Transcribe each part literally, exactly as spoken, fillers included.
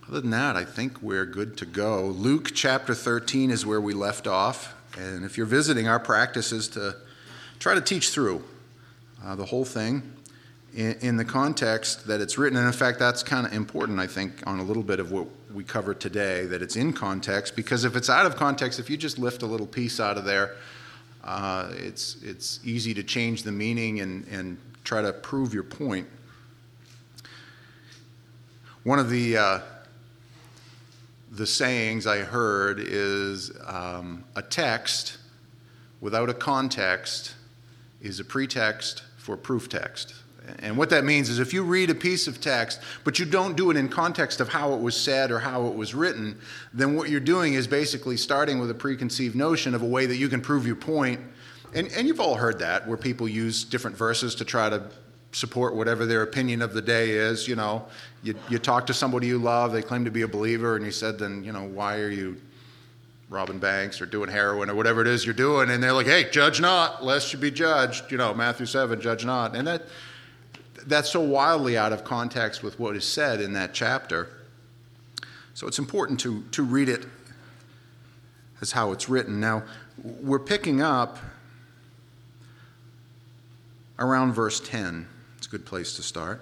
Other than that, I think we're good to go. Luke chapter thirteen is where we left off. And if you're visiting, our practice is to try to teach through uh, the whole thing in, in the context that it's written. And in fact, that's kind of important, I think, on a little bit of what we covered today, that it's in context. Because if it's out of context, if you just lift a little piece out of there, uh, it's it's easy to change the meaning and, and try to prove your point. One of the... Uh, The sayings I heard is um, a text without a context is a pretext for a proof text. And what that means is if you read a piece of text, but you don't do it in context of how it was said or how it was written, then what you're doing is basically starting with a preconceived notion of a way that you can prove your point. And, and you've all heard that, where people use different verses to try to support whatever their opinion of the day is. You know, you, you talk to somebody you love, they claim to be a believer, and you said, then, you know, why are you robbing banks or doing heroin or whatever it is you're doing? And they're like, hey, judge not, lest you be judged. You know, Matthew seven, judge not. And that that's so wildly out of context with what is said in that chapter. So it's important to, to read it as how it's written. Now, we're picking up around verse ten. It's a good place to start.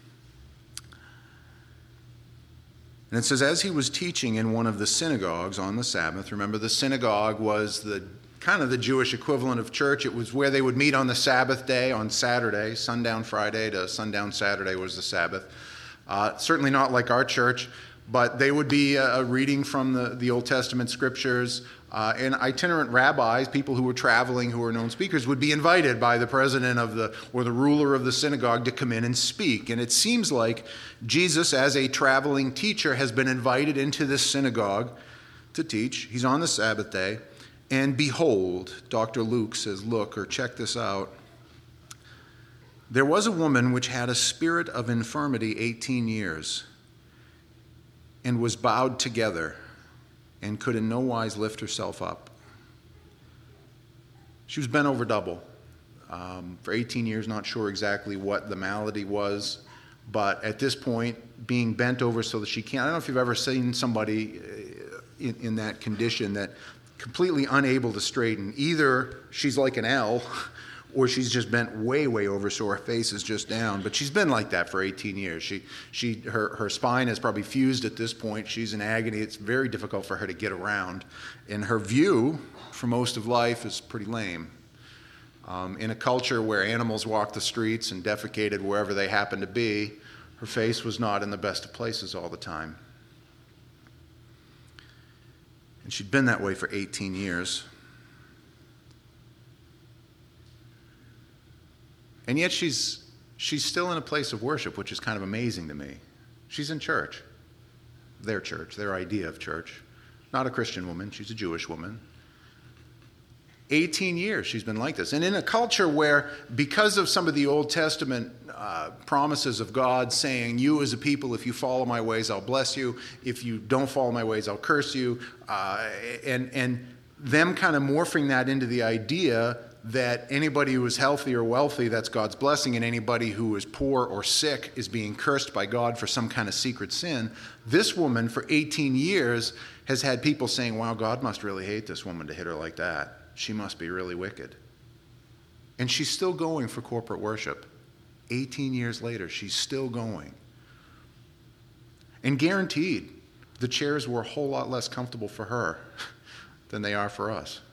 And it says, as he was teaching in one of the synagogues on the Sabbath, remember the synagogue was the kind of the Jewish equivalent of church. It was where they would meet on the Sabbath day, on Saturday, sundown Friday to sundown Saturday was the Sabbath. Uh, certainly not like our church, but they would be uh, reading from the, the Old Testament scriptures. Uh, and itinerant rabbis, people who were traveling, who were known speakers, would be invited by the president of the, or the ruler of the synagogue to come in and speak. And it seems like Jesus, as a traveling teacher, has been invited into this synagogue to teach. He's on the Sabbath day. And behold, Doctor Luke says, look, or check this out. There was a woman which had a spirit of infirmity eighteen years and was bowed together, and could in no wise lift herself up. She was bent over double. Um, for eighteen years, not sure exactly what the malady was, but at this point, being bent over so that she can't, I don't know if you've ever seen somebody in, in that condition that completely unable to straighten. Either she's like an L, or she's just bent way, way over so her face is just down. But she's been like that for eighteen years. She, she, her, her spine is probably fused at this point. She's in agony. It's very difficult for her to get around. And her view for most of life is pretty lame. Um, in a culture where animals walked the streets and defecated wherever they happened to be, her face was not in the best of places all the time. And she'd been that way for eighteen years. And yet she's she's still in a place of worship, which is kind of amazing to me. She's in church, their church, their idea of church. Not a Christian woman, she's a Jewish woman. eighteen years she's been like this. And in a culture where, because of some of the Old Testament uh, promises of God saying, you as a people, if you follow my ways, I'll bless you. If you don't follow my ways, I'll curse you. Uh, and, and them kind of morphing that into the idea that anybody who is healthy or wealthy, that's God's blessing, and anybody who is poor or sick is being cursed by God for some kind of secret sin. This woman, for eighteen years, has had people saying, wow, God must really hate this woman to hit her like that. She must be really wicked. And she's still going for corporate worship. eighteen years later, she's still going. And guaranteed, the chairs were a whole lot less comfortable for her than they are for us.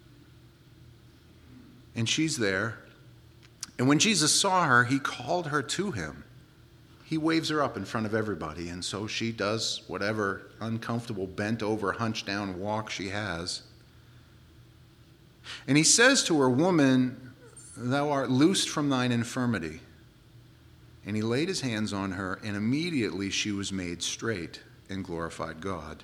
And she's there. And when Jesus saw her, he called her to him. He waves her up in front of everybody. And so she does whatever uncomfortable, bent over, hunched down walk she has. And he says to her, woman, thou art loosed from thine infirmity. And he laid his hands on her, and immediately she was made straight and glorified God.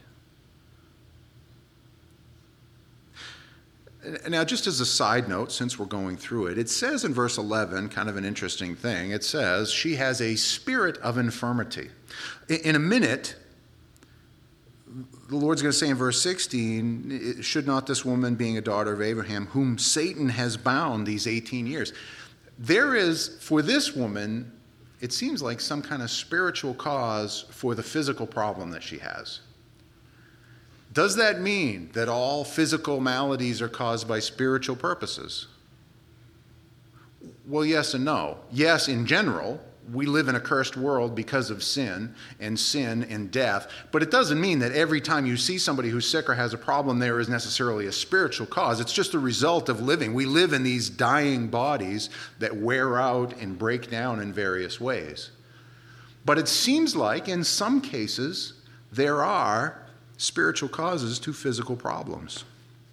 Now, just as a side note, since we're going through it, it says in verse eleven, kind of an interesting thing, it says, she has a spirit of infirmity. In a minute, the Lord's going to say in verse sixteen, should not this woman, being a daughter of Abraham, whom Satan has bound these eighteen years. There is, for this woman, it seems like some kind of spiritual cause for the physical problem that she has. Does that mean that all physical maladies are caused by spiritual purposes? Well, yes and no. Yes, in general, we live in a cursed world because of sin and sin and death, but it doesn't mean that every time you see somebody who's sick or has a problem there is necessarily a spiritual cause. It's just a result of living. We live in these dying bodies that wear out and break down in various ways. But it seems like in some cases there are spiritual causes to physical problems.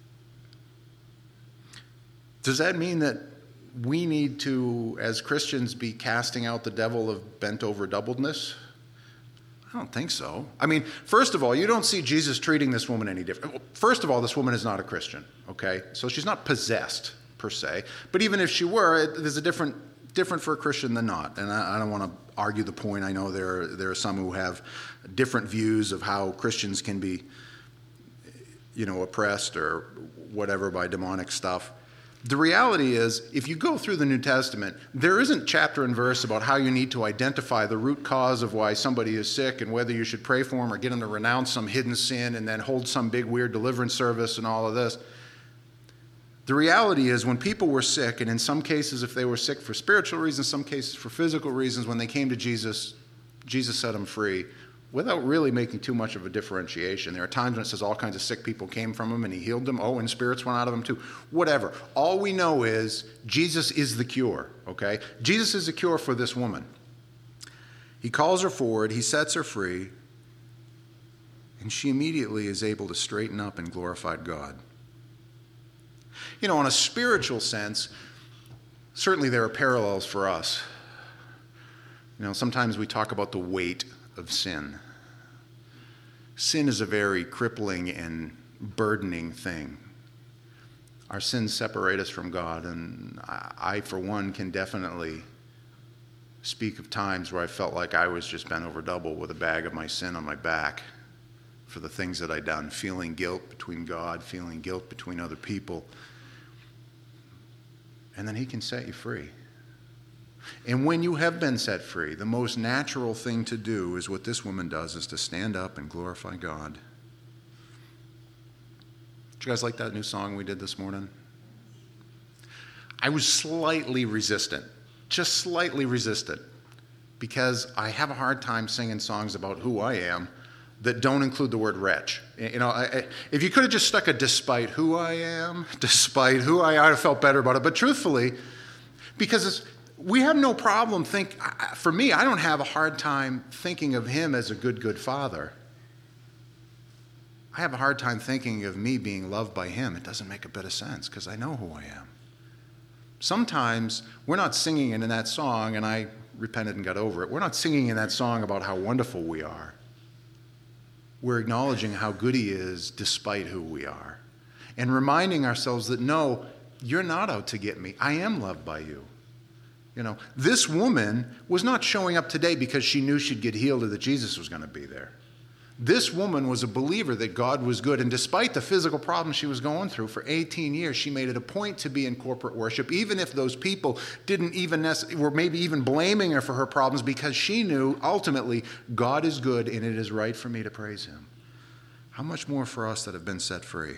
Does that mean that we need to, as Christians, be casting out the devil of bent-over doubledness? I don't think so. I mean, first of all, you don't see Jesus treating this woman any different. First of all, this woman is not a Christian, okay? So she's not possessed, per se. But even if she were, it, there's a different, different for a Christian than not. And I, I don't want to argue the point. I know there, there are some who have different views of how Christians can be, you know, oppressed or whatever by demonic stuff. The reality is, if you go through the New Testament, there isn't chapter and verse about how you need to identify the root cause of why somebody is sick and whether you should pray for them or get them to renounce some hidden sin and then hold some big weird deliverance service and all of this. The reality is, when people were sick, and in some cases if they were sick for spiritual reasons, some cases for physical reasons, when they came to Jesus, Jesus set them free without really making too much of a differentiation. There are times when it says all kinds of sick people came from him and he healed them. Oh, and spirits went out of them too. Whatever. All we know is Jesus is the cure, okay? Jesus is the cure for this woman. He calls her forward, he sets her free, and she immediately is able to straighten up and glorify God. You know, in a spiritual sense, certainly there are parallels for us. You know, sometimes we talk about the weight of sin. Sin is a very crippling and burdening thing. Our sins separate us from God, and I, I, for one, can definitely speak of times where I felt like I was just bent over double with a bag of my sin on my back for the things that I'd done, feeling guilt between God, feeling guilt between other people. And then he can set you free. And when you have been set free, the most natural thing to do is what this woman does, is to stand up and glorify God. Did you guys like that new song we did this morning? I was slightly resistant, just slightly resistant, because I have a hard time singing songs about who I am that don't include the word wretch. You know, I, I, if you could have just stuck a despite who I am, despite who I am, I'd have felt better about it. But truthfully, because it's, we have no problem think. For me, I don't have a hard time thinking of him as a good, good father. I have a hard time thinking of me being loved by him. It doesn't make a bit of sense because I know who I am. Sometimes we're not singing in that song, and I repented and got over it. We're not singing in that song about how wonderful we are. We're acknowledging how good he is despite who we are, and reminding ourselves that, no, you're not out to get me. I am loved by you. You know, this woman was not showing up today because she knew she'd get healed or that Jesus was going to be there. This woman was a believer that God was good, and despite the physical problems she was going through for eighteen years, she made it a point to be in corporate worship, even if those people didn't even necess- were maybe even blaming her for her problems, because she knew ultimately God is good and it is right for me to praise him. How much more for us that have been set free?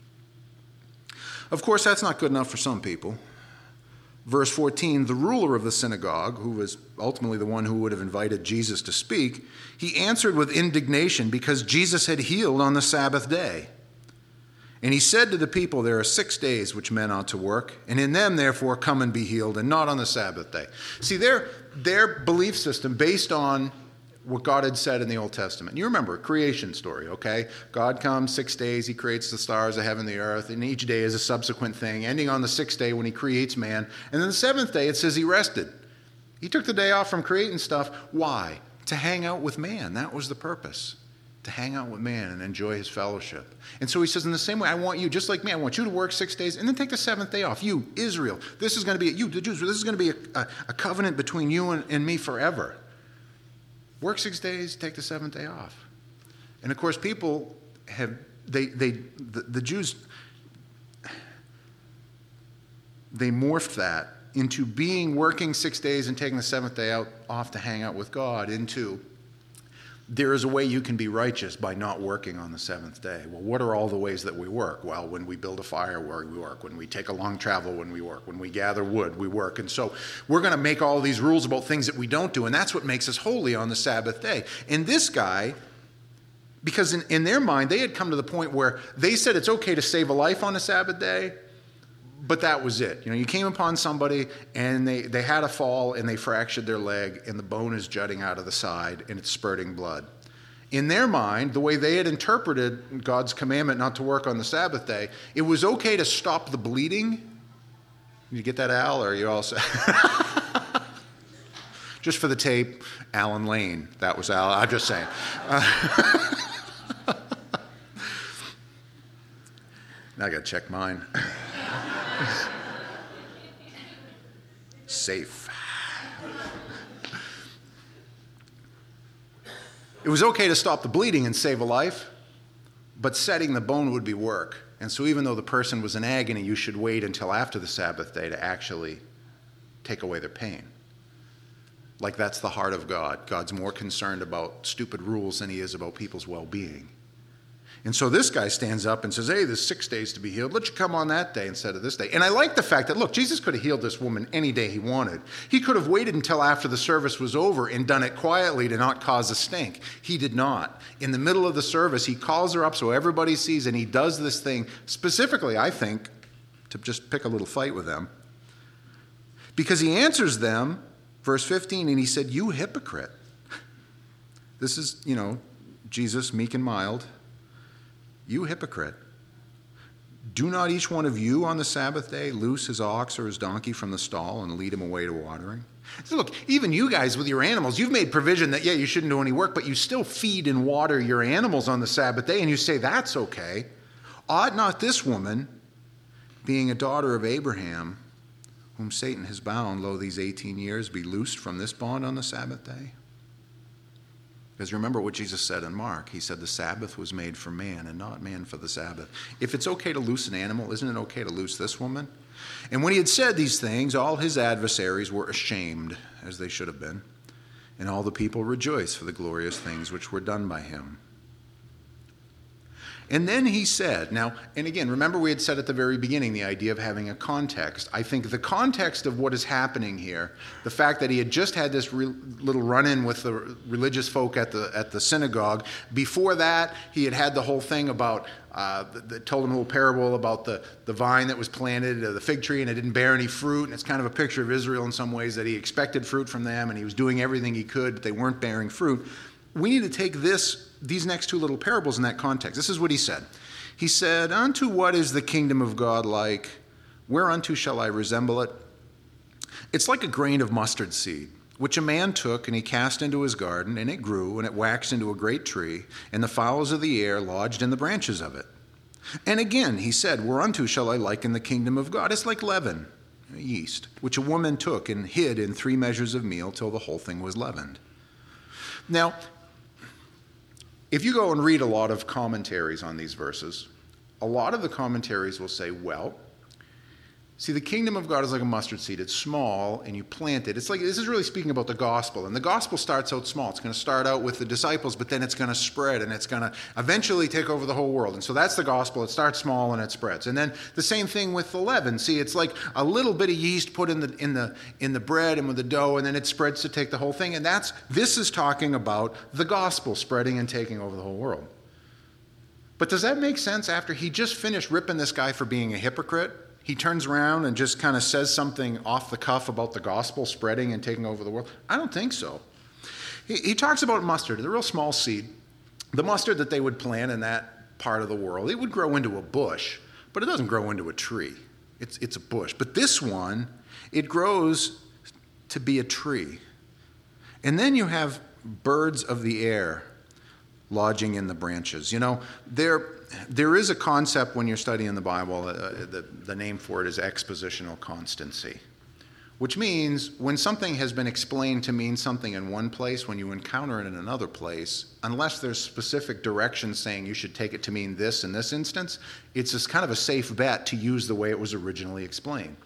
Of course, that's not good enough for some people. Verse fourteen, the ruler of the synagogue, who was ultimately the one who would have invited Jesus to speak, he answered with indignation because Jesus had healed on the Sabbath day. And he said to the people, there are six days which men ought to work, and in them, therefore, come and be healed, and not on the Sabbath day. See, their, their belief system based on what God had said in the Old Testament. You remember, creation story, okay? God comes six days, he creates the stars, the heaven, the earth, and each day is a subsequent thing, ending on the sixth day when he creates man. And then the seventh day, it says he rested. He took the day off from creating stuff. Why? To hang out with man. That was the purpose. To hang out with man and enjoy his fellowship. And so he says, in the same way, I want you, just like me, I want you to work six days and then take the seventh day off. You, Israel, this is going to be, you, the Jews, this is going to be a, a, a covenant between you and, and me forever. Work six days, take the seventh day off. And of course, people have, they, they, the, the Jews, they morphed that into being working six days and taking the seventh day out off to hang out with God, into there is a way you can be righteous by not working on the seventh day. Well, what are all the ways that we work? Well, when we build a fire, we work. When we take a long travel, when we work. When we gather wood, we work. And so we're going to make all these rules about things that we don't do, and that's what makes us holy on the Sabbath day. And this guy, because in, in their mind, they had come to the point where they said it's okay to save a life on a Sabbath day, but that was it. You know, you came upon somebody and they, they had a fall and they fractured their leg and the bone is jutting out of the side and it's spurting blood. In their mind, the way they had interpreted God's commandment not to work on the Sabbath day, it was okay to stop the bleeding. You get that, Al, or are you all set? Just for the tape, Alan Lane. That was Al. I'm just saying. Uh, now I got to check mine. Safe. It was okay to stop the bleeding and save a life, but setting the bone would be work. And so even though the person was in agony, you should wait until after the Sabbath day to actually take away their pain. Like that's the heart of God. God's more concerned about stupid rules than he is about people's well-being. And so this guy stands up and says, hey, there's six days to be healed. Let you come on that day instead of this day. And I like the fact that, look, Jesus could have healed this woman any day he wanted. He could have waited until after the service was over and done it quietly to not cause a stink. He did not. In the middle of the service, he calls her up so everybody sees, and he does this thing specifically, I think, to just pick a little fight with them. Because he answers them, verse fifteen, and he said, you hypocrite. This is, you know, Jesus, meek and mild. You hypocrite. Do not each one of you on the Sabbath day loose his ox or his donkey from the stall and lead him away to watering? So look, even you guys with your animals, you've made provision that, yeah, you shouldn't do any work, but you still feed and water your animals on the Sabbath day, and you say that's okay. Ought not this woman, being a daughter of Abraham, whom Satan has bound, lo, these eighteen years, be loosed from this bond on the Sabbath day? Because remember what Jesus said in Mark. He said the Sabbath was made for man and not man for the Sabbath. If it's okay to loose an animal, isn't it okay to loose this woman? And when he had said these things, all his adversaries were ashamed, as they should have been. And all the people rejoiced for the glorious things which were done by him. And then he said, now, and again, remember we had said at the very beginning the idea of having a context. I think the context of what is happening here, the fact that he had just had this re- little run-in with the religious folk at the at the synagogue. Before that, he had had the whole thing about, uh, the, the, told him a little parable about the, the vine that was planted, uh, the fig tree, and it didn't bear any fruit. And it's kind of a picture of Israel in some ways, that he expected fruit from them, and he was doing everything he could, but they weren't bearing fruit. We need to take this, these next two little parables in that context. This is what he said. He said, unto what is the kingdom of God like? Whereunto shall I resemble it? It's like a grain of mustard seed, which a man took and he cast into his garden, and it grew, and it waxed into a great tree, and the fowls of the air lodged in the branches of it. And again he said, whereunto shall I liken the kingdom of God? It's like leaven, yeast, which a woman took and hid in three measures of meal till the whole thing was leavened. Now, if you go and read a lot of commentaries on these verses, a lot of the commentaries will say, well, see, the kingdom of God is like a mustard seed. It's small, and you plant it. It's like, this is really speaking about the gospel. And the gospel starts out small. It's going to start out with the disciples, but then it's going to spread, and it's going to eventually take over the whole world. And so that's the gospel. It starts small, and it spreads. And then the same thing with the leaven. See, it's like a little bit of yeast put in the in the in the bread and with the dough, and then it spreads to take the whole thing. And that's this is talking about the gospel spreading and taking over the whole world. But does that make sense after he just finished ripping this guy for being a hypocrite? He turns around and just kind of says something off the cuff about the gospel spreading and taking over the world? I don't think so. He, he talks about mustard, the real small seed. The mustard that they would plant in that part of the world, it would grow into a bush, but it doesn't grow into a tree. It's, it's a bush. But this one, it grows to be a tree. And then you have birds of the air lodging in the branches. You know, there there is a concept when you're studying the Bible, uh, the, the name for it is expositional constancy, which means when something has been explained to mean something in one place, when you encounter it in another place, unless there's specific directions saying you should take it to mean this in this instance, it's just kind of a safe bet to use the way it was originally explained.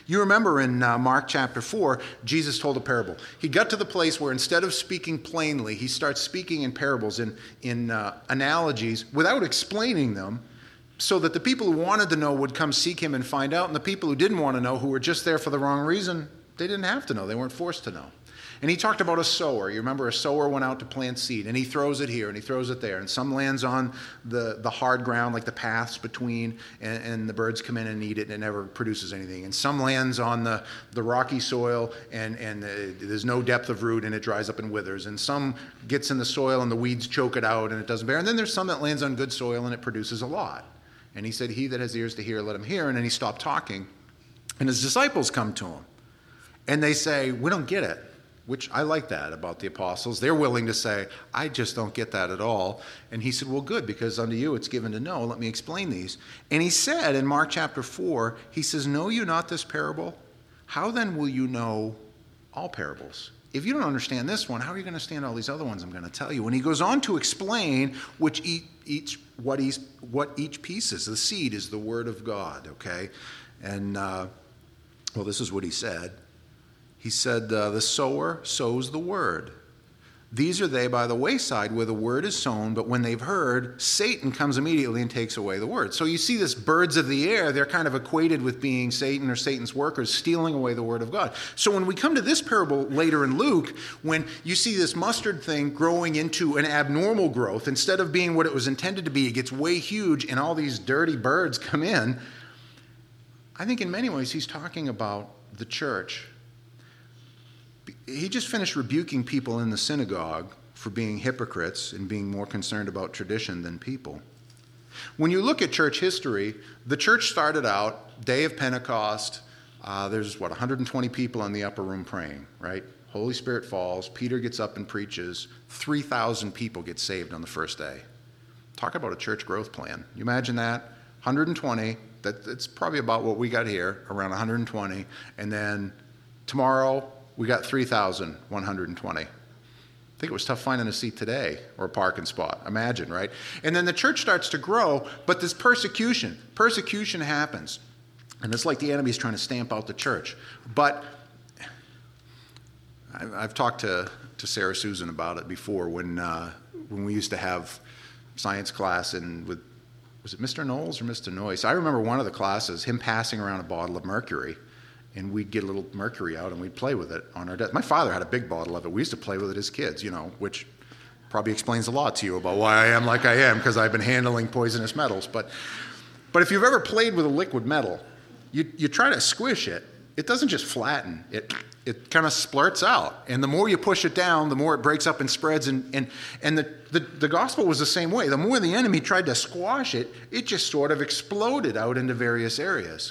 You remember in uh, Mark chapter four, Jesus told a parable. He got to the place where instead of speaking plainly, he starts speaking in parables, in, in uh, analogies, without explaining them, so that the people who wanted to know would come seek him and find out, and the people who didn't want to know, who were just there for the wrong reason, they didn't have to know. They weren't forced to know. And he talked about a sower. You remember a sower went out to plant seed, and he throws it here, and he throws it there. And some lands on the, the hard ground, like the paths between, and, and the birds come in and eat it, and it never produces anything. And some lands on the, the rocky soil, and, and uh, there's no depth of root, and it dries up and withers. And some gets in the soil, and the weeds choke it out, and it doesn't bear. And then there's some that lands on good soil, and it produces a lot. And he said, he that has ears to hear, let him hear. And then he stopped talking. And his disciples come to him, and they say, we don't get it. Which I like that about the apostles. They're willing to say, I just don't get that at all. And he said, well, good, because unto you it's given to know. Let me explain these. And he said in Mark chapter four, he says, know you not this parable? How then will you know all parables? If you don't understand this one, how are you going to understand all these other ones I'm going to tell you? And he goes on to explain which each, each what, he's, what each piece is. The seed is the word of God, okay? And, uh, well, this is what he said. He said, uh, the sower sows the word. These are they by the wayside where the word is sown, but when they've heard, Satan comes immediately and takes away the word. So you see this birds of the air, they're kind of equated with being Satan or Satan's workers, stealing away the word of God. So when we come to this parable later in Luke, when you see this mustard thing growing into an abnormal growth, instead of being what it was intended to be, it gets way huge and all these dirty birds come in. I think in many ways he's talking about the church. He just finished rebuking people in the synagogue for being hypocrites and being more concerned about tradition than people. When you look at church history, the church started out, day of Pentecost, uh, there's, what, one hundred twenty people in the upper room praying, right? Holy Spirit falls, Peter gets up and preaches, three thousand people get saved on the first day. Talk about a church growth plan. You imagine that? one hundred twenty, that, that's probably about what we got here, around one hundred twenty, and then tomorrow, we got three thousand one hundred twenty. I think it was tough finding a seat today or a parking spot. Imagine, right? And then the church starts to grow, but this persecution, persecution happens. And it's like the enemy's trying to stamp out the church. But I've talked to, to Sarah Susan about it before when uh, when we used to have science class and with, was it Mister Knowles or Mister Noyce? I remember one of the classes, him passing around a bottle of mercury. And we'd get a little mercury out and we'd play with it on our desk. My father had a big bottle of it. We used to play with it as kids, you know, which probably explains a lot to you about why I am like I am, because I've been handling poisonous metals. But but if you've ever played with a liquid metal, you, you try to squish it. It doesn't just flatten. It it kind of splurts out. And the more you push it down, the more it breaks up and spreads. And, and, and the, the, the gospel was the same way. The more the enemy tried to squash it, it just sort of exploded out into various areas.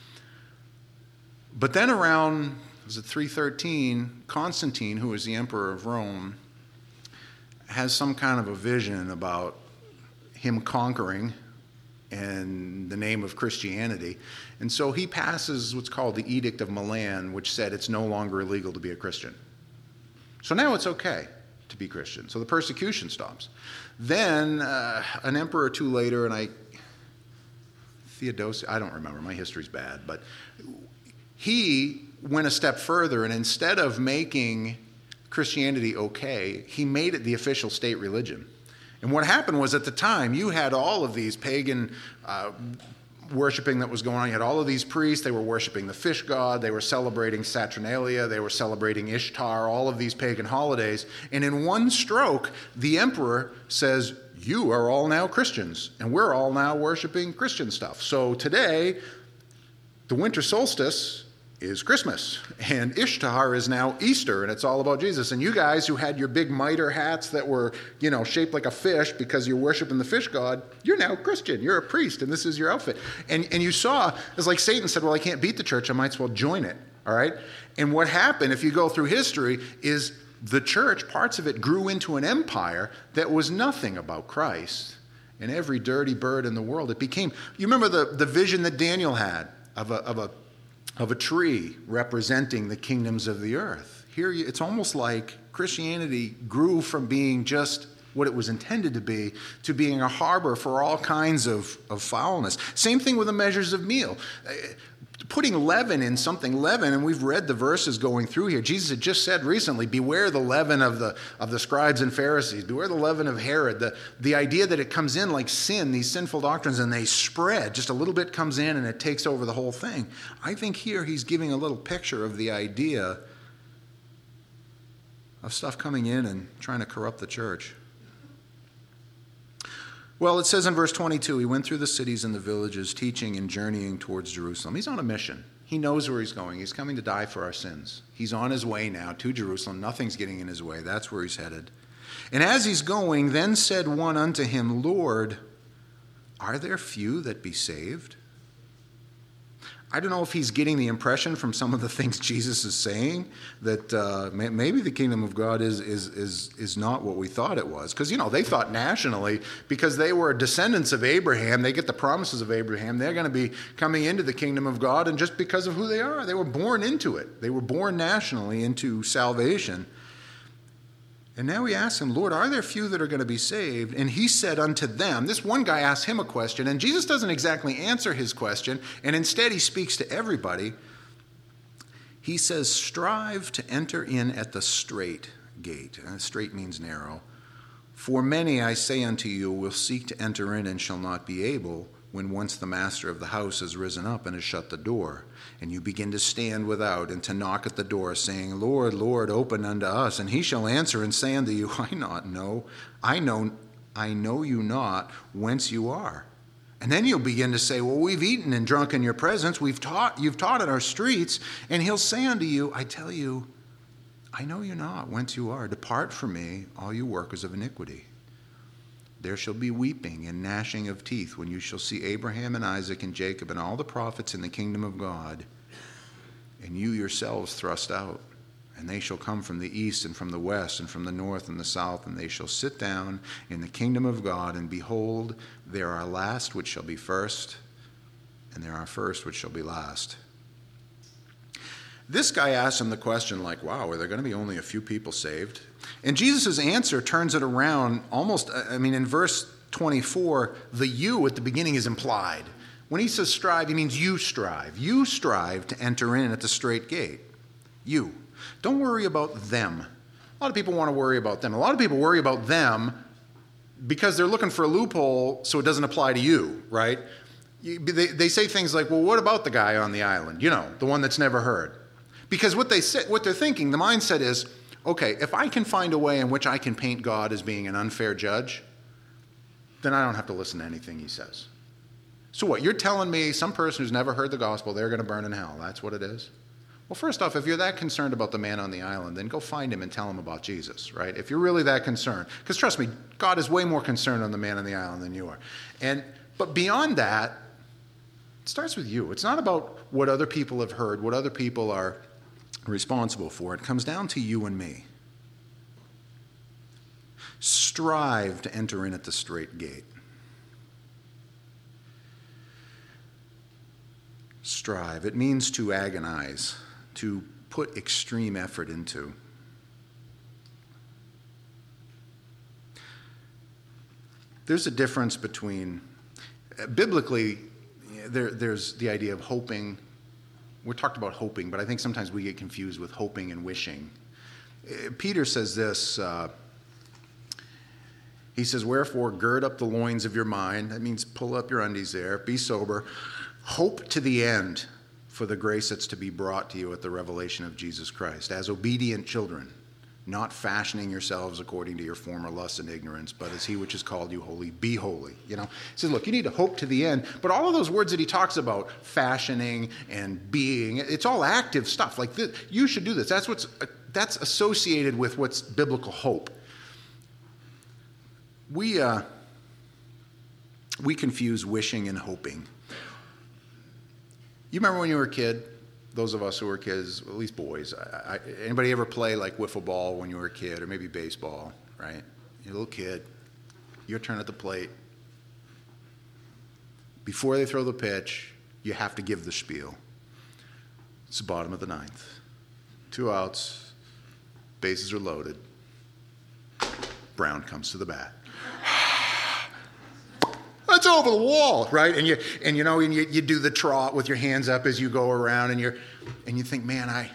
But then around, was it three thirteen, Constantine, who was the emperor of Rome, has some kind of a vision about him conquering in the name of Christianity. And so he passes what's called the Edict of Milan, which said it's no longer illegal to be a Christian. So now it's okay to be Christian. So the persecution stops. Then uh, an emperor or two later, and I, Theodosius, I don't remember, my history's bad, but he went a step further, and instead of making Christianity okay, he made it the official state religion. And what happened was, at the time, you had all of these pagan uh, worshiping that was going on. You had all of these priests. They were worshiping the fish god. They were celebrating Saturnalia. They were celebrating Ishtar, all of these pagan holidays. And in one stroke, the emperor says, you are all now Christians, and we're all now worshiping Christian stuff. So today, the winter solstice is Christmas, and Ishtar is now Easter, and it's all about Jesus. And you guys who had your big mitre hats that were, you know, shaped like a fish because you're worshiping the fish god, you're now Christian. You're a priest, and this is your outfit. And and you saw, it's like Satan said, well, I can't beat the church. I might as well join it, all right? And what happened, if you go through history, is the church, parts of it grew into an empire that was nothing about Christ. And every dirty bird in the world, it became, you remember the, the vision that Daniel had of a, of a of a tree representing the kingdoms of the earth. Here, it's almost like Christianity grew from being just what it was intended to be to being a harbor for all kinds of, of foulness. Same thing with the measures of meal. putting leaven in something. Leaven, and we've read the verses going through here. Jesus had just said recently, beware the leaven of the of the scribes and Pharisees. Beware the leaven of Herod. The, the idea that it comes in like sin, these sinful doctrines, and they spread. Just a little bit comes in and it takes over the whole thing. I think here he's giving a little picture of the idea of stuff coming in and trying to corrupt the church. Well, it says in verse twenty-two, he went through the cities and the villages, teaching and journeying towards Jerusalem. He's on a mission. He knows where he's going. He's coming to die for our sins. He's on his way now to Jerusalem. Nothing's getting in his way. That's where he's headed. And as he's going, then said one unto him, Lord, are there few that be saved? I don't know if he's getting the impression from some of the things Jesus is saying that uh, may, maybe the kingdom of God is is is is not what we thought it was. Because, you know, they thought nationally, because they were descendants of Abraham, they get the promises of Abraham, they're going to be coming into the kingdom of God, and just because of who they are, they were born into it. They were born nationally into salvation. And now he asks him, Lord, are there few that are going to be saved? And he said unto them, this one guy asked him a question, and Jesus doesn't exactly answer his question, and instead he speaks to everybody. He says, strive to enter in at the strait gate. And strait means narrow. For many, I say unto you, will seek to enter in and shall not be able, when once the master of the house has risen up and has shut the door. And you begin to stand without and to knock at the door, saying, Lord, Lord, open unto us. And he shall answer and say unto you, I not know, I know, I know you not whence you are. And then you'll begin to say, well, we've eaten and drunk in your presence. We've taught, you've taught in our streets. And he'll say unto you, I tell you, I know you not whence you are. Depart from me, all you workers of iniquity. There shall be weeping and gnashing of teeth when you shall see Abraham and Isaac and Jacob and all the prophets in the kingdom of God, and you yourselves thrust out. And they shall come from the east and from the west and from the north and the south, and they shall sit down in the kingdom of God. And behold, there are last which shall be first, and there are first which shall be last. This guy asks him the question like, wow, are there going to be only a few people saved? And Jesus' answer turns it around almost, I mean, in verse twenty-four, the you at the beginning is implied. When he says strive, he means you strive. You strive to enter in at the strait gate. You. Don't worry about them. A lot of people want to worry about them. A lot of people worry about them because they're looking for a loophole so it doesn't apply to you, right? You, they, they say things like, well, what about the guy on the island? You know, the one that's never heard. Because what, they say, what they're thinking, the mindset is, okay, if I can find a way in which I can paint God as being an unfair judge, then I don't have to listen to anything he says. So what, you're telling me some person who's never heard the gospel, they're going to burn in hell. That's what it is? Well, first off, if you're that concerned about the man on the island, then go find him and tell him about Jesus, right? If you're really that concerned. Because trust me, God is way more concerned on the man on the island than you are. And but beyond that, it starts with you. It's not about what other people have heard, what other people are responsible for. It comes down to you and me. Strive to enter in at the strait gate. Strive. It means to agonize, to put extreme effort into. There's a difference between, biblically, there, there's the idea of hoping. We talked about hoping, but I think sometimes we get confused with hoping and wishing. Peter says this, uh, he says, wherefore gird up the loins of your mind. That means pull up your undies there, be sober. Hope to the end for the grace that's to be brought to you at the revelation of Jesus Christ. As obedient children, not fashioning yourselves according to your former lusts and ignorance, but as he which has called you holy, be holy. You know, he says, look, you need to hope to the end. But all of those words that he talks about, fashioning and being, it's all active stuff. Like this, you should do this. That's what's that's associated with what's biblical hope. We uh, we confuse wishing and hoping. You remember when you were a kid? Those of us who were kids, at least boys, I, I, anybody ever play like wiffle ball when you were a kid, or maybe baseball, right? You're a little kid, your turn at the plate. Before they throw the pitch, you have to give the spiel. It's the bottom of the ninth. Two outs, bases are loaded. Brown comes to the bat. It's over the wall, right? And you and you know, and you, you do the trot with your hands up as you go around, and you're and you think, man, I,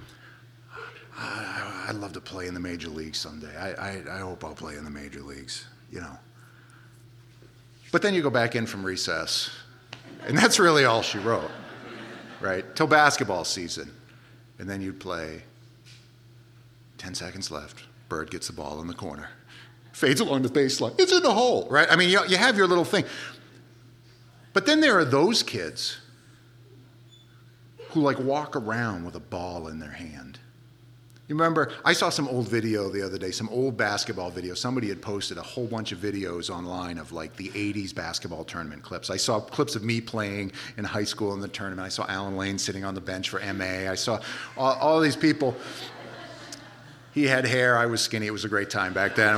I I'd love to play in the major leagues someday. I, I I hope I'll play in the major leagues, you know. But then you go back in from recess, and that's really all she wrote, right? Till basketball season, and then you'd play. Ten seconds left. Bird gets the ball in the corner. Fades along the baseline. It's in the hole, right? I mean, you, you have your little thing. But then there are those kids who like walk around with a ball in their hand. You remember, I saw some old video the other day, some old basketball video. Somebody had posted a whole bunch of videos online of like the eighties basketball tournament clips. I saw clips of me playing in high school in the tournament. I saw Alan Lane sitting on the bench for M A. I saw all, all these people. He had hair, I was skinny. It was a great time back then.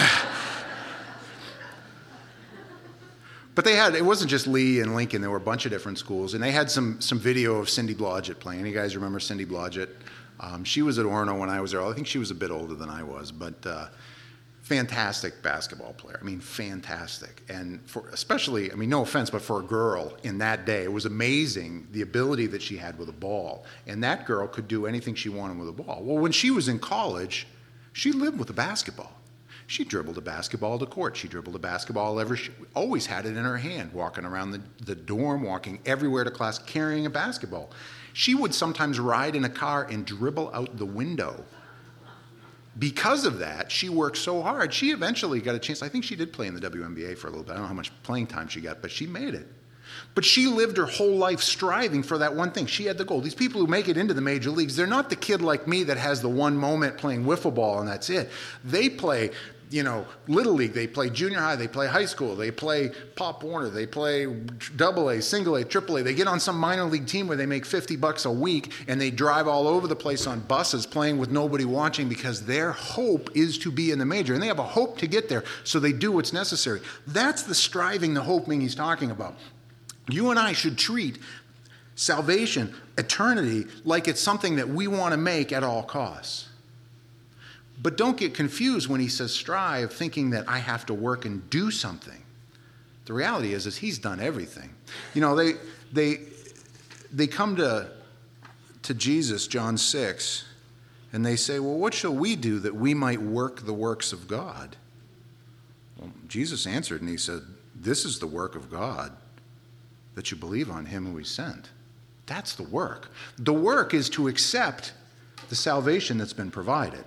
But they had, it wasn't just Lee and Lincoln, there were a bunch of different schools, and they had some some video of Cindy Blodgett playing. Any guys remember Cindy Blodgett? Um, she was at Orono when I was there. I think she was a bit older than I was, but uh, fantastic basketball player. I mean, fantastic. And for especially, I mean, no offense, but for a girl in that day, it was amazing the ability that she had with a ball. And that girl could do anything she wanted with a ball. Well, when she was in college, she lived with a basketball. She dribbled a basketball to court. She dribbled a basketball ever. She always had it in her hand, walking around the, the dorm, walking everywhere to class, carrying a basketball. She would sometimes ride in a car and dribble out the window. Because of that, she worked so hard. She eventually got a chance. I think she did play in the W N B A for a little bit. I don't know how much playing time she got, but she made it. But she lived her whole life striving for that one thing. She had the goal. These people who make it into the major leagues, they're not the kid like me that has the one moment playing wiffle ball and that's it. They play, you know, Little League, they play junior high, they play high school, they play Pop Warner, they play double A, single A, triple A. They get on some minor league team where they make fifty bucks a week and they drive all over the place on buses playing with nobody watching because their hope is to be in the major. And they have a hope to get there, so they do what's necessary. That's the striving, the hoping he's talking about. You and I should treat salvation, eternity, like it's something that we want to make at all costs. But don't get confused when he says strive, thinking that I have to work and do something. The reality is, is he's done everything. You know, they they they come to to Jesus, John six, and they say, well, what shall we do that we might work the works of God? Well, Jesus answered and he said, this is the work of God, that you believe on him who he sent. That's the work. The work is to accept the salvation that's been provided.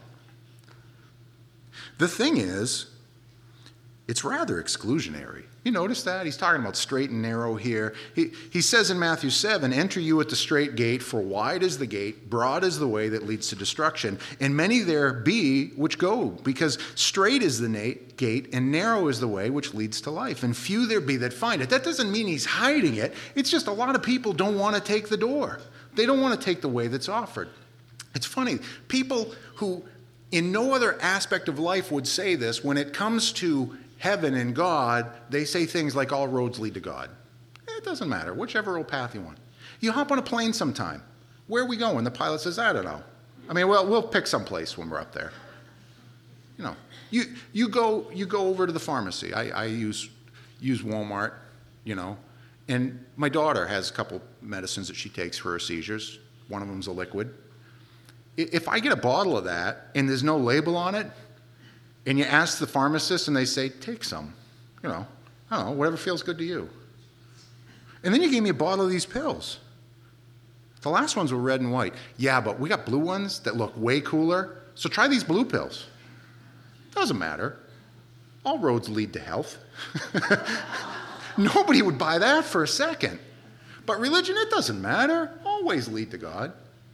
The thing is, it's rather exclusionary. You notice that? He's talking about straight and narrow here. He, he says in Matthew seven, enter you at the straight gate, for wide is the gate, broad is the way that leads to destruction, and many there be which go, because straight is the na- gate, and narrow is the way which leads to life, and few there be that find it. That doesn't mean he's hiding it. It's just a lot of people don't want to take the door. They don't want to take the way that's offered. It's funny. People who in no other aspect of life would say this, when it comes to heaven and God, they say things like all roads lead to God. It doesn't matter, whichever old path you want. You hop on a plane sometime. Where are we going? The pilot says, I don't know. I mean, well, we'll pick some place when we're up there. You know, you you go you go over to the pharmacy. I, I use use Walmart, you know, and my daughter has a couple medicines that she takes for her seizures. One of them's a liquid. If I get a bottle of that and there's no label on it, and you ask the pharmacist and they say, take some, you know, I don't know, whatever feels good to you. And then you gave me a bottle of these pills. The last ones were red and white. Yeah, but we got blue ones that look way cooler, so try these blue pills. Doesn't matter. All roads lead to health. Nobody would buy that for a second. But religion, it doesn't matter. Always lead to God.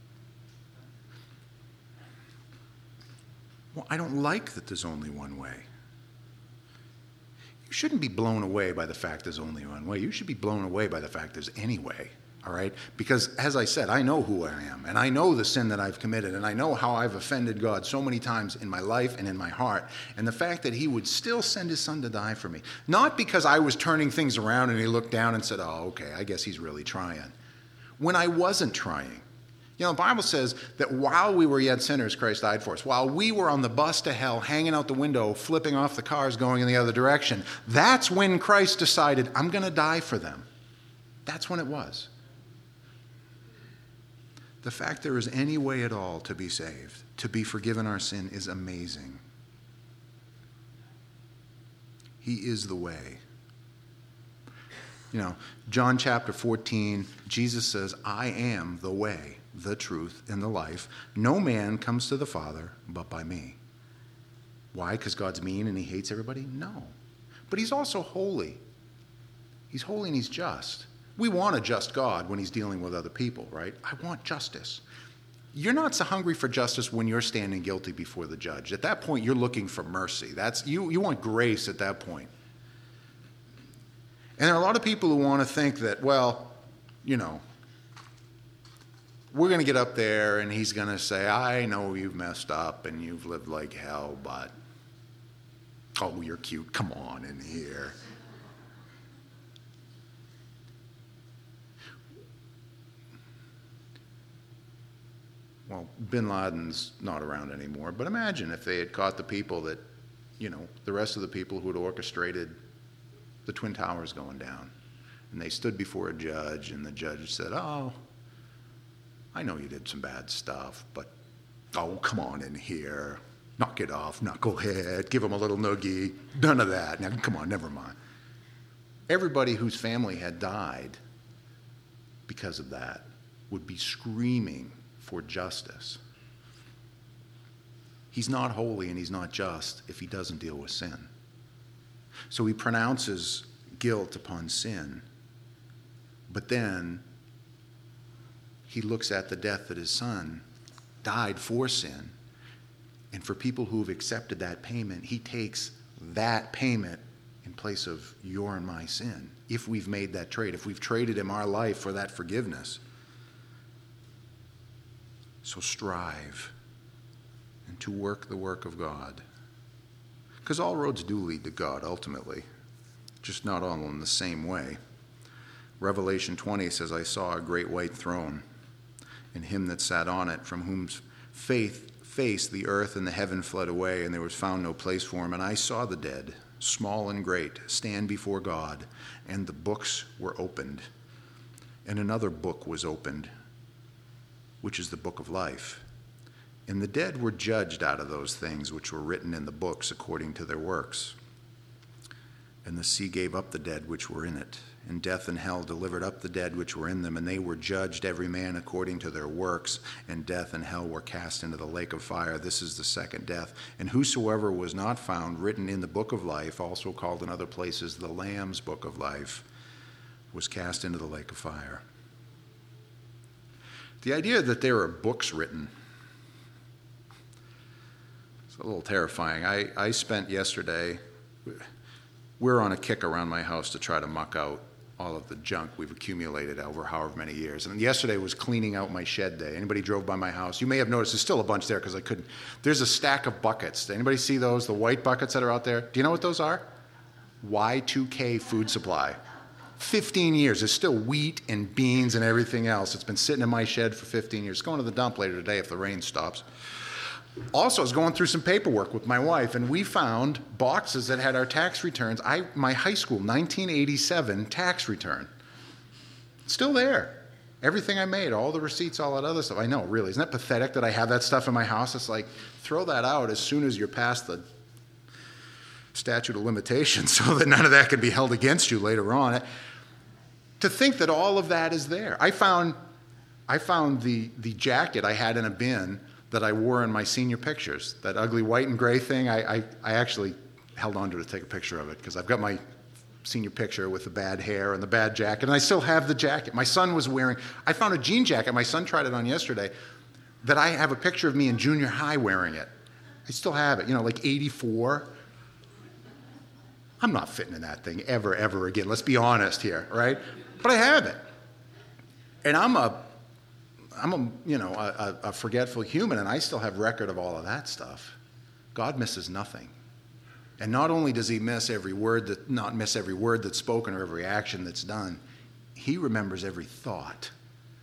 Well, I don't like that there's only one way. You shouldn't be blown away by the fact there's only one way. You should be blown away by the fact there's any way, all right? Because, as I said, I know who I am, and I know the sin that I've committed, and I know how I've offended God so many times in my life and in my heart, and the fact that he would still send his son to die for me. Not because I was turning things around and he looked down and said, oh, okay, I guess he's really trying. When I wasn't trying, You know, the Bible says that while we were yet sinners, Christ died for us. While we were on the bus to hell, hanging out the window, flipping off the cars, going in the other direction, that's when Christ decided, I'm going to die for them. That's when it was. The fact there is any way at all to be saved, to be forgiven our sin, is amazing. He is the way. You know, John chapter fourteen, Jesus says, I am the way, the truth, and the life. No man comes to the Father but by me. Why? Because God's mean and he hates everybody? No. But he's also holy. He's holy and he's just. We want a just God when he's dealing with other people, right? I want justice. You're not so hungry for justice when you're standing guilty before the judge. At that point, you're looking for mercy. That's you, you want grace at that point. And there are a lot of people who want to think that, well, you know, we're going to get up there and he's going to say, I know you've messed up and you've lived like hell, but, oh, you're cute. Come on in here. Well, bin Laden's not around anymore, but imagine if they had caught the people that, you know, the rest of the people who had orchestrated the Twin Towers going down. And they stood before a judge, and the judge said, oh, I know you did some bad stuff, but, oh, come on in here. Knock it off, knucklehead, give him a little noogie. None of that. Now, come on, never mind. Everybody whose family had died because of that would be screaming for justice. He's not holy and he's not just if he doesn't deal with sin. So he pronounces guilt upon sin, but then he looks at the death that his son died for sin, and for people who have accepted that payment, he takes that payment in place of your and my sin. If we've made that trade, if we've traded him our life for that forgiveness. So strive and to work the work of God. Because all roads do lead to God ultimately, just not all in the same way. Revelation twenty says, I saw a great white throne, and him that sat on it, from whose faith, face the earth and the heaven fled away, and there was found no place for him. And I saw the dead, small and great, stand before God, and the books were opened. And another book was opened, which is the book of life. And the dead were judged out of those things which were written in the books according to their works. And the sea gave up the dead which were in it, and death and hell delivered up the dead which were in them, and they were judged every man according to their works, and death and hell were cast into the lake of fire. This is the second death. And whosoever was not found written in the book of life, also called in other places the Lamb's book of life, was cast into the lake of fire. The idea that there are books written, it's a little terrifying. I, I spent yesterday, we're on a kick around my house to try to muck out all of the junk we've accumulated over however many years. And yesterday was cleaning out my shed day. Anybody drove by my house? You may have noticed there's still a bunch there because I couldn't. There's a stack of buckets. Did anybody see those, the white buckets that are out there? Do you know what those are? Y two K food supply. fifteen years. There's still wheat and beans and everything else. It's been sitting in my shed for fifteen years. It's going to the dump later today if the rain stops. Also, I was going through some paperwork with my wife, and we found boxes that had our tax returns. I, my high school, nineteen eighty-seven tax return. It's still there. Everything I made, all the receipts, all that other stuff. I know, really. Isn't that pathetic that I have that stuff in my house? It's like, throw that out as soon as you're past the statute of limitations so that none of that can be held against you later on. To think that all of that is there. I found, I found the, the jacket I had in a bin that I wore in my senior pictures. That ugly white and gray thing, I, I, I actually held on to it to take a picture of it because I've got my senior picture with the bad hair and the bad jacket, and I still have the jacket. My son was wearing, I found a jean jacket, my son tried it on yesterday, that I have a picture of me in junior high wearing it. I still have it, you know, like eighty-four. I'm not fitting in that thing ever, ever again. Let's be honest here, right? But I have it. And I'm a, I'm a, you know, a, a forgetful human, and I still have record of all of that stuff. God misses nothing. And not only does he miss every word that, not miss every word that's spoken or every action that's done, he remembers every thought.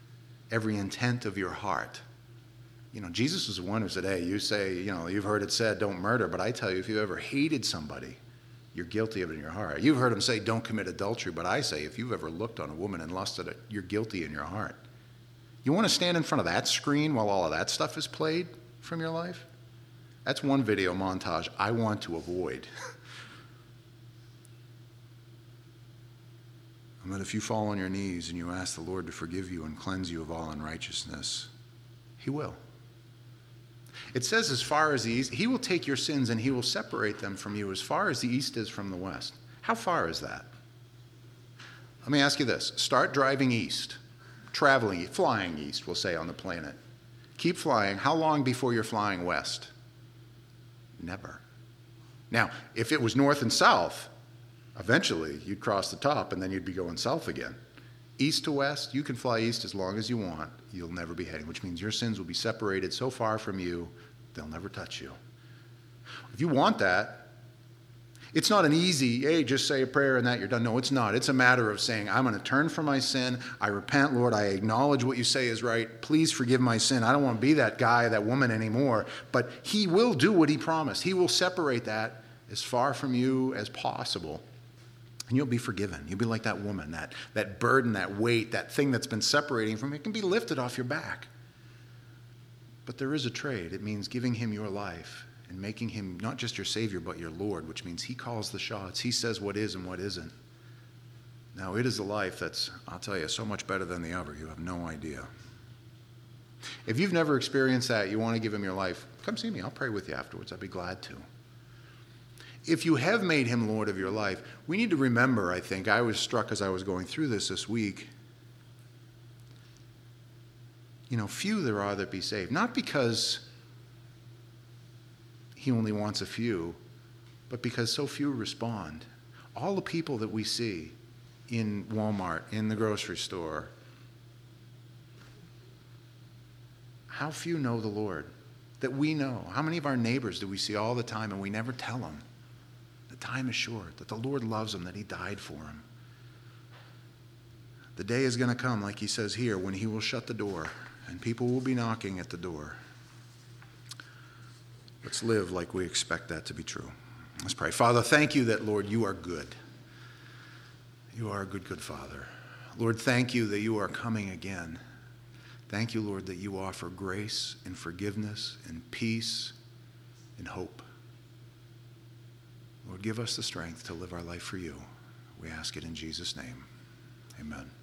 every intent of your heart. You know, Jesus is the one who said, hey, you say, you know, you've heard it said, don't murder, but I tell you, if you ever hated somebody, you're guilty of it in your heart. You've heard him say, don't commit adultery, but I say, if you've ever looked on a woman and lusted at it, you're guilty in your heart. You want to stand in front of that screen while all of that stuff is played from your life? That's one video montage I want to avoid. And that if you fall on your knees and you ask the Lord to forgive you and cleanse you of all unrighteousness, he will. It says as far as the east, he will take your sins and he will separate them from you as far as the east is from the west. How far is that? Let me ask you this. Start driving east, traveling, flying east, we'll say, on the planet. Keep flying. How long before you're flying west? Never. Now, if it was north and south, eventually you'd cross the top and then you'd be going south again. East to west, you can fly east as long as you want. You'll never be heading, which means your sins will be separated so far from you, they'll never touch you. If you want that, it's not an easy, hey, just say a prayer and that you're done. No, it's not. It's a matter of saying, I'm going to turn from my sin. I repent, Lord. I acknowledge what you say is right. Please forgive my sin. I don't want to be that guy, that woman anymore. But he will do what he promised. He will separate that as far from you as possible. And you'll be forgiven. You'll be like that woman, that, that burden, that weight, that thing that's been separating from you. It can be lifted off your back. But there is a trade. It means giving him your life and making him not just your Savior, but your Lord, which means he calls the shots. He says what is and what isn't. Now, it is a life that's, I'll tell you, so much better than the other. You have no idea. If you've never experienced that, you want to give him your life, come see me. I'll pray with you afterwards. I'd be glad to. If you have made him Lord of your life, we need to remember, I think, I was struck as I was going through this this week, you know, few there are that be saved. Not because he only wants a few, but because so few respond. All the people that we see in Walmart, in the grocery store, how few know the Lord that we know? How many of our neighbors do we see all the time and we never tell them? Time is short, that the Lord loves him, that he died for him. The day is going to come, like he says here, when he will shut the door and people will be knocking at the door. Let's live like we expect that to be true. Let's pray. Father, thank you that, Lord, you are good. You are a good, good Father. Lord, thank you that you are coming again. Thank you, Lord, that you offer grace and forgiveness and peace and hope. Lord, give us the strength to live our life for you. We ask it in Jesus' name. Amen.